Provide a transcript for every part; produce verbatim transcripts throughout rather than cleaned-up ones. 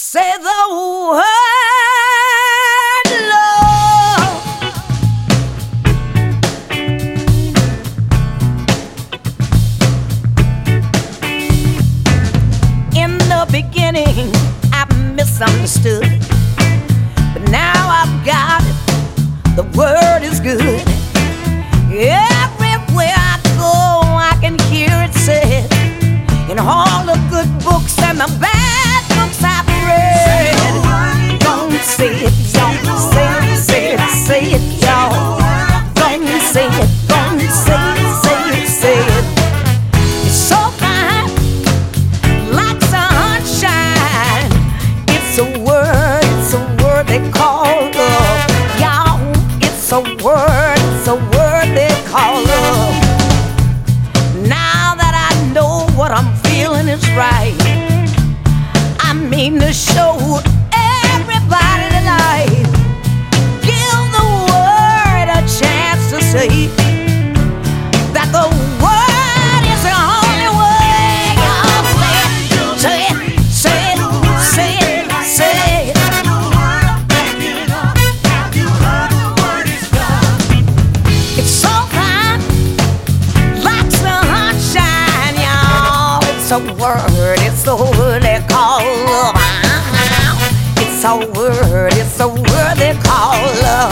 Say the word love. In the beginning I misunderstood, but now I've got it. The word is good. Everywhere I go I can hear it said, in all the good books and the bad books I've read. Don't say it, don't say it, say it, say it, y'all. Don't say it, don't say it, say it, say it. It's so fine, like sunshine. It's a word, it's a word they call love, y'all. It's a word, it's a word they call love. Now that I know what I'm feeling is right, I mean to show everybody tonight. Give the word a chance to say that the word is the only way. Y'all say it, say it, say it, say it, say it. It's so fine, like sunshine, y'all. It's a word, it's a word they call love. It's a word, it's a word they call love.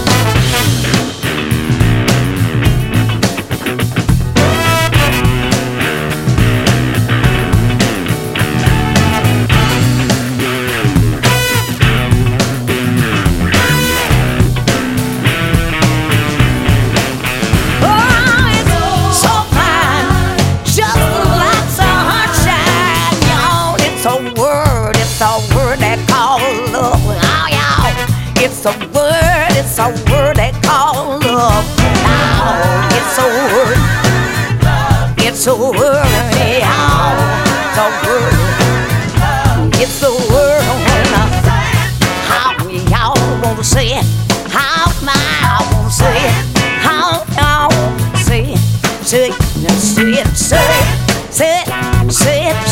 It's a word, it's a word they call love. Now it's a word, it's a word, yeah. It's a word, it's a word. How y'all wanna say it? How I wanna say it? How y'all wanna say it? Say it, say it, say it, say it, say it.